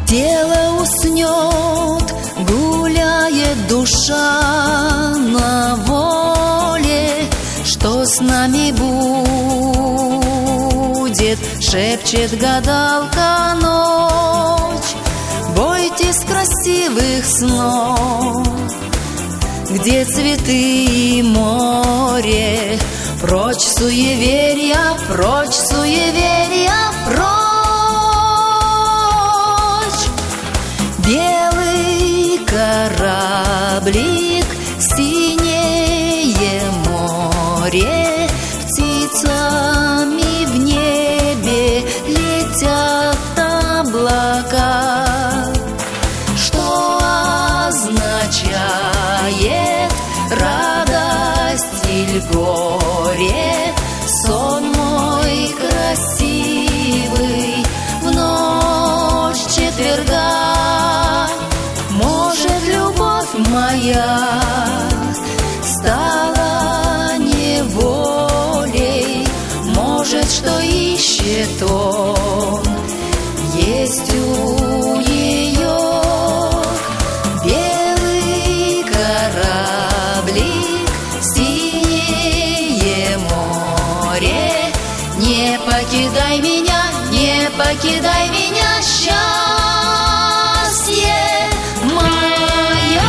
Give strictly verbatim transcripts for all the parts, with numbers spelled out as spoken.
Тело уснет, гуляет душа на воле. Что с нами будет, шепчет гадалка ночь. Бойтесь красивых снов, где цветы и море. Прочь суеверия, прочь суеверия, прочь. Белый кораблик, синее море, птицами в небе летят облака. Что означает радость или горе? Сон мой красивый в ночь четверга. Может, любовь моя стала неволей? Может, что ищет он, есть у нее? Белый кораблик, синее море. Не покидай меня, не покидай меня, счастье мое.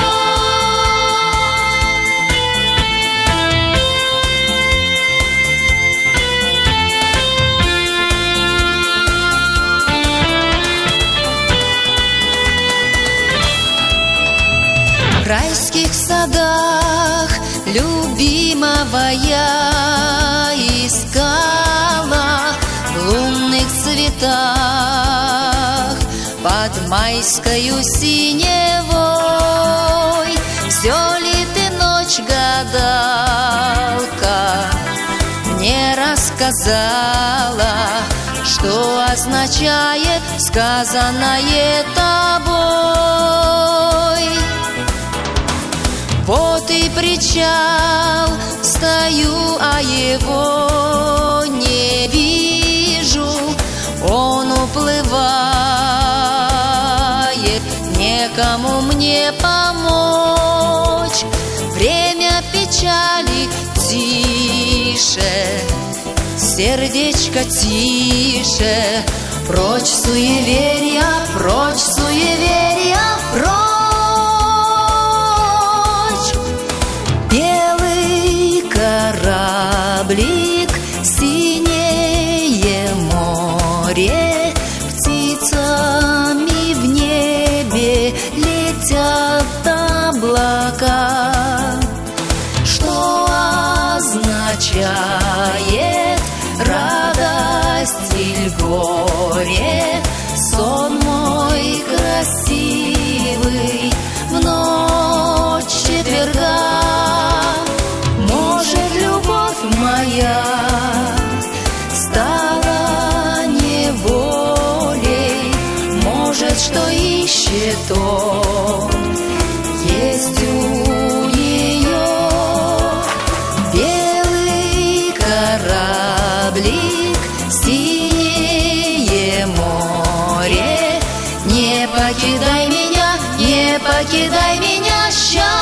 В райских садах любимого я искала, в лунных цветах под майскою синевой. Все ли ты, ночь, гадалка, мне рассказала, что означает сказанное тобой? Вот и причал, стою, а его не вижу. Он уплывает, некому мне помочь. Время печали тише, сердечко тише. Прочь суеверия, прочь суеверия, прочь. Кораблик, синее море, птицами в небе летят облака. Что означает радость или горе? Сон мой красивый в ночь четверга. Моя стала неволей. Может, что ищет он, есть у нее. Белый кораблик, синее море. Не покидай меня, не покидай меня, счастье.